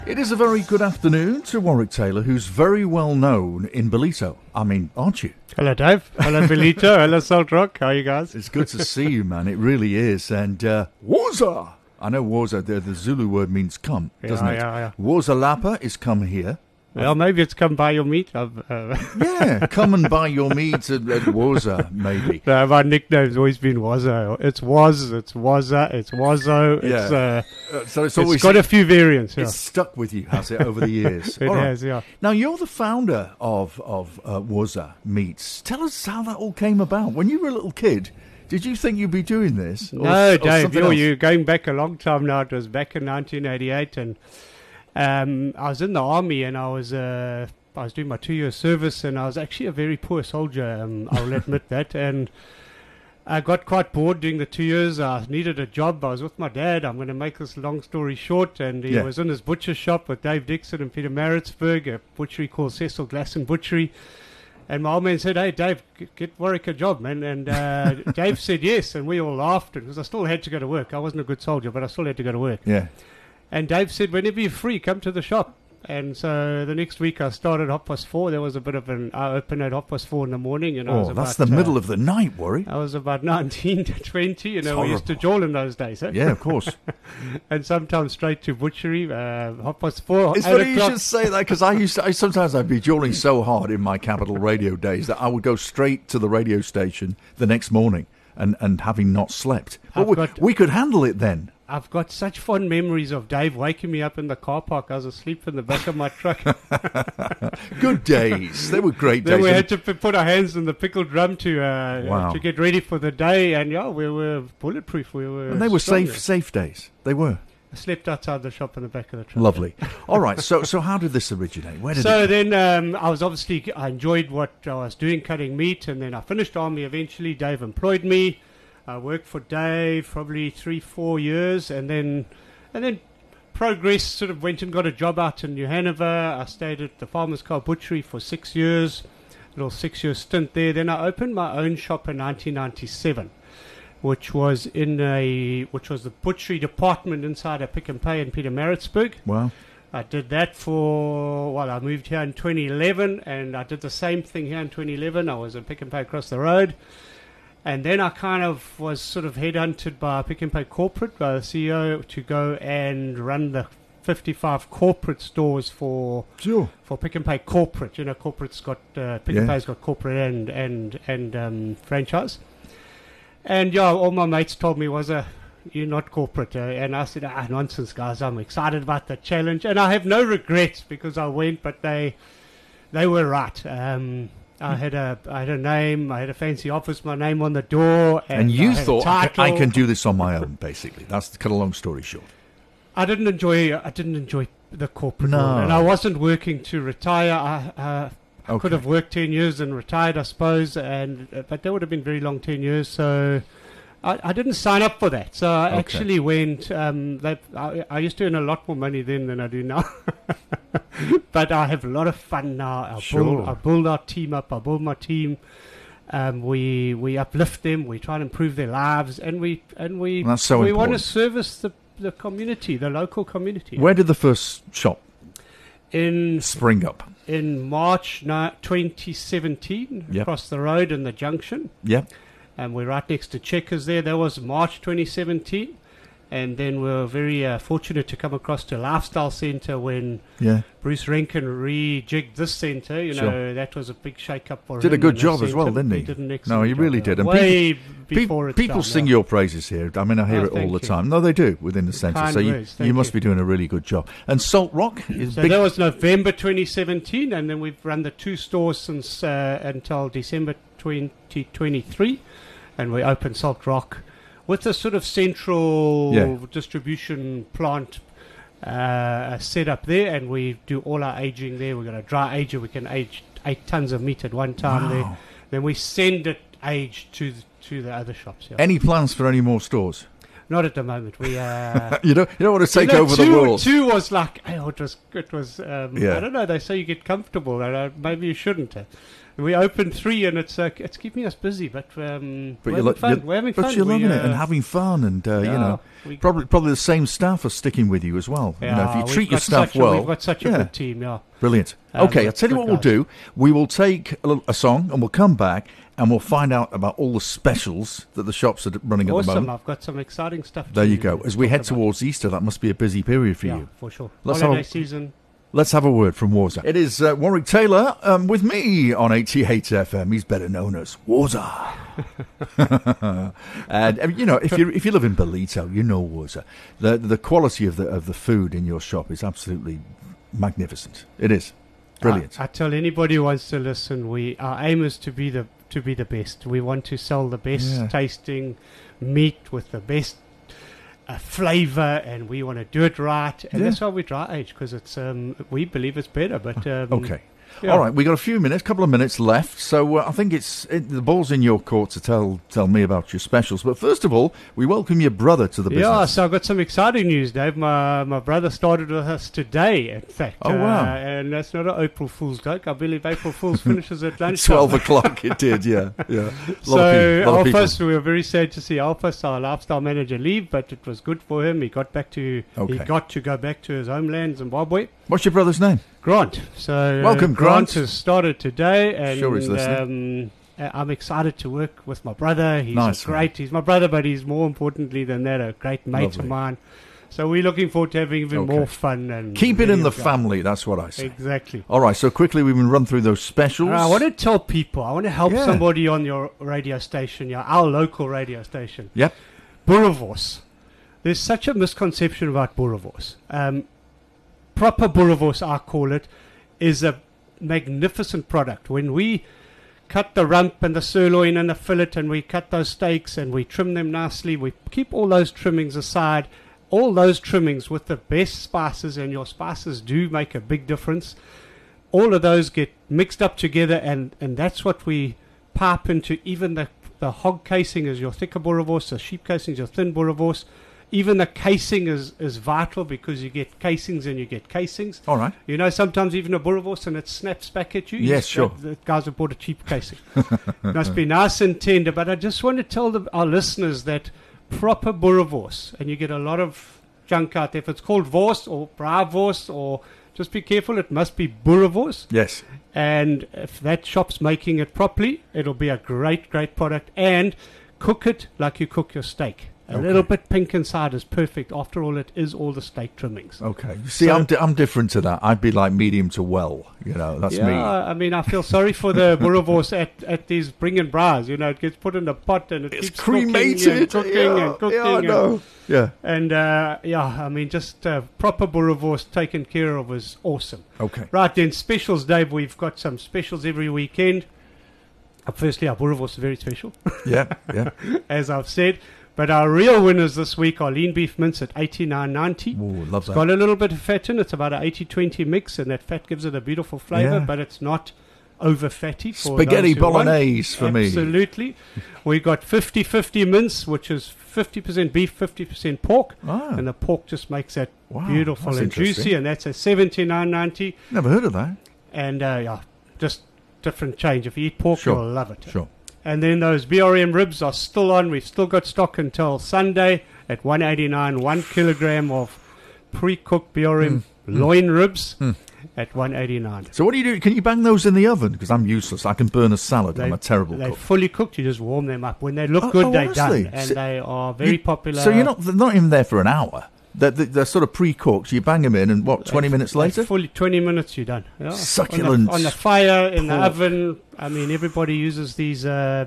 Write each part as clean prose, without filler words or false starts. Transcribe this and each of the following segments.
It is a very good afternoon to Warwick Taylor, who's very well known in Belito. I mean, aren't you? Hello, Dave. Hello, Belito. Hello, Salt Rock. How are you guys? It's good to see you, man. It really is. And Woza! I know Woza, the Zulu word means come, doesn't it? Yeah. Woza Lapa is come here. Well, maybe it's come buy your meat. Yeah, come and buy your meat at Woza, maybe. No, my nickname's always been Wazzo. It's Wazza, it's Wazzo. Yeah. So It's got a few variants. Yeah. It's stuck with you, has it, over the years? It has, yeah. Now, you're the founder of Woza Meats. Tell us how that all came about. When you were a little kid, did you think you'd be doing this? No, Dave, you're you're going back a long time now. It was back in 1988, and I was in the army, and I was doing my 2-year service, and I was actually a very poor soldier. I'll admit that, and I got quite bored doing the 2 years. I needed a job. I was with my dad. I'm going to make this long story short, and he was in his butcher shop with Dave Dixon and Peter Maritzburg, a butchery called Cecil Glasson Butchery. And my old man said, "Hey, Dave, get Warwick a job, man." And Dave said yes, and we all laughed because I still had to go to work. I wasn't a good soldier, but I still had to go to work. Yeah. And Dave said, "Whenever you're free, come to the shop." And so the next week I started at 4:30. There was a bit of I opened at 4:30 in the morning. And I was that's the middle of the night, Warwick. I was about 19 to 20. You know, we used to jawl in those days. Eh? Yeah, of course. And sometimes straight to butchery, 4:30. It's funny you should say that, because sometimes I'd be jawling so hard in my Capital Radio days that I would go straight to the radio station the next morning and having not slept. But we could handle it then. I've got such fond memories of Dave waking me up in the car park. I was asleep in the back of my truck. Good days. They were great days. Then we had to put our hands in the pickle drum to get ready for the day. And we were bulletproof. And they were safe days. They were. I slept outside the shop in the back of the truck. Lovely. All right. So how did this originate? Where did then I enjoyed what I was doing, cutting meat. And then I finished army eventually. Dave employed me. I worked for Dave probably 3-4 years, and then progressed. Sort of went and got a job out in New Hanover. I stayed at the Farmer's Car Butchery for 6 years, little 6-year stint there. Then I opened my own shop in 1997, which was the butchery department inside a Pick and Pay in Peter Maritzburg. Wow. I did that I moved here in 2011, and I did the same thing here in 2011. I was at Pick and Pay across the road. And then I kind of was sort of headhunted by Pick and Pay Corporate, by the CEO, to go and run the 55 corporate stores for Pick and Pay Corporate. You know, corporate's got Pick and Pay's got corporate and franchise. And all my mates told me was you're not corporate, and I said, nonsense, guys. I'm excited about the challenge, and I have no regrets because I went, but they were right. I had a name, I had a fancy office, my name on the door. And you thought, I can do this on my own, basically. That's to cut a long story short. I didn't enjoy the corporate world, and I wasn't working to retire. I could have worked 10 years and retired, I suppose, but that would have been very long 10 years, so I didn't sign up for that. So I actually went, I used to earn a lot more money then than I do now. But I have a lot of fun now. I build our team up. I build my team. We uplift them. We try and improve their lives, and we want to service the community, the local community. Where did the first shop spring up? In March 2017, across the road in the junction. Yep. And we're right next to Checkers there. That was March 2017. And then we were very fortunate to come across to a lifestyle centre when Bruce Rankin rejigged this centre. You know, that was a big shake-up for him. Did a good job as well, didn't he? He did an excellent job. No, he really did. And people sing your praises here. I mean, I hear it all the time. No, they do, within the centre. So you must be doing a really good job. And Salt Rock is big. That was November 2017, and then we've run the 2 stores since until December 2023. And we opened Salt Rock with a sort of central distribution plant set up there, and we do all our aging there. We've got a dry ager. We can age 8 tons of meat at one time there. Then we send it aged to the other shops. Yeah. Any plans for any more stores? Not at the moment. We you don't want to take over the world. 2 was like it was I don't know. They say you get comfortable. Maybe you shouldn't. We opened 3, and it's keeping us busy, but we're having fun. But you're loving it and having fun, and probably the same staff are sticking with you as well. Yeah, if you treat your staff well, we've got such a good team. Yeah, brilliant. Okay, I'll tell you what we'll do. We will take a song, and we'll come back, and we'll find out about all the specials that the shops are running at the moment. Awesome! I've got some exciting stuff. There you go. As we head towards Easter, that must be a busy period for you. Yeah, for sure. Holiday season. Let's have a word from Warza. It is Warwick Taylor with me on 88 FM. He's better known as Warza. And if you live in Belito, you know Warza. The quality of the food in your shop is absolutely magnificent. It is brilliant. I tell anybody who wants to listen, our aim is to be the best. We want to sell the best tasting meat with the best flavor, and we want to do it right, and that's why we dry age, because it's we believe it's better. But okay. Yeah. All right, we got a couple of minutes left, so I think the ball's in your court to tell me about your specials. But first of all, we welcome your brother to the business. Yeah, so I've got some exciting news, Dave. My brother started with us today, in fact. Oh, wow. And that's not an April Fool's joke. I believe April Fool's finishes at lunch. 12 o'clock it did, yeah. So we were very sad to see Alphas, our lifestyle manager, leave, but it was good for him. He got to go back to his homeland, Zimbabwe. What's your brother's name? Grant. So welcome, Grant has started today, and sure he's listening. I'm excited to work with my brother. He's nice, great. He's my brother, but he's more importantly than that a great mate of mine. So we're looking forward to having even more fun and keep it in the family. That's what I say. Exactly. All right. So quickly, we can run through those specials. I want to tell people. I want to help somebody on your radio station, our local radio station. Yep. Boerewors. There's such a misconception about boerewors. Proper boerewors, I call it, is a magnificent product. When we cut the rump and the sirloin and the fillet, and we cut those steaks and we trim them nicely, we keep all those trimmings aside, all those trimmings with the best spices, and your spices do make a big difference. All of those get mixed up together, and that's what we pipe into. Even the hog casing is your thicker boerewors, the sheep casing is your thin boerewors. Even the casing is vital, because you get casings and you get casings. All right. Sometimes even a boerewors and it snaps back at you. Yes, sure. The guys have bought a cheap casing. Must be nice and tender. But I just want to tell our listeners that proper boerewors, and you get a lot of junk out there. If it's called wors or braaiwors, or just be careful, it must be boerewors. Yes. And if that shop's making it properly, it'll be a great, great product. And cook it like you cook your steak. A little bit pink inside is perfect. After all, it is all the steak trimmings. Okay. You see, I'm different to that. I'd be like medium to well. That's me. Yeah, I mean, I feel sorry for the boerewors at these bringing braais. It gets put in the pot and it's cremated. Cooking and cooking. Yeah, I know. And, I mean, just proper boerewors taken care of is awesome. Okay. Right, then, specials, Dave. We've got some specials every weekend. Firstly, our boerewors are very special. Yeah. As I've said. But our real winners this week are lean beef mince at $89.90. Ooh, love that. It's got a little bit of fat in it. It's about an 80-20 mix, and that fat gives it a beautiful flavour, but it's not over fatty. Spaghetti bolognese for me. Absolutely. We got 50-50 mince, which is 50% beef, 50% pork. And the pork just makes that beautiful and juicy, and that's at $79.90. Never heard of that. And, just different change. If you eat pork, you'll love it. Sure. And then those BRM ribs are still on. We've still got stock until Sunday at $189, 1 kilogram of pre-cooked BRM loin ribs at $189. So what do you do? Can you bang those in the oven? Because I'm useless. I can burn a salad. I'm a terrible cook. They're fully cooked. You just warm them up. When they look good, they're done. And they are very popular. So they're not even there for an hour. They're sort of pre-cooked. You bang them in, and 20 minutes later? Fully 20 minutes, you're done. Yeah. Succulent. On the fire, in the oven. I mean, everybody uses these air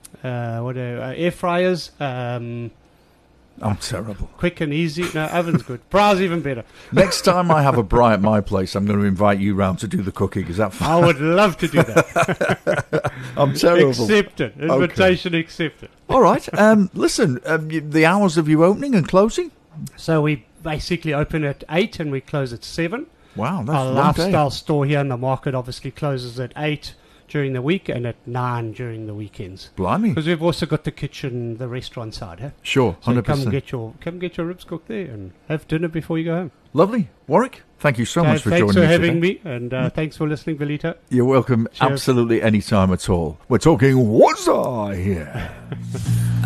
fryers. I'm terrible. Quick and easy. No, oven's good. Braai's even better. Next time I have a braai at my place, I'm going to invite you round to do the cooking. Is that fine? I would love to do that. I'm terrible. Accepted. Invitation accepted. All right. Listen, the hours of you opening and closing? So we basically open at 8 and we close at 7. Wow, that's our lifestyle store here in the market obviously closes at 8 during the week and at 9 during the weekends. Blimey. Because we've also got the kitchen, the restaurant side, huh? Sure, 100%. So come get your ribs cooked there and have dinner before you go home. Lovely. Warwick, thank you so much for joining me Thanks for having today. me, and thanks for listening, Velita. You're welcome. Cheers. Absolutely any time at all. We're talking What's I here.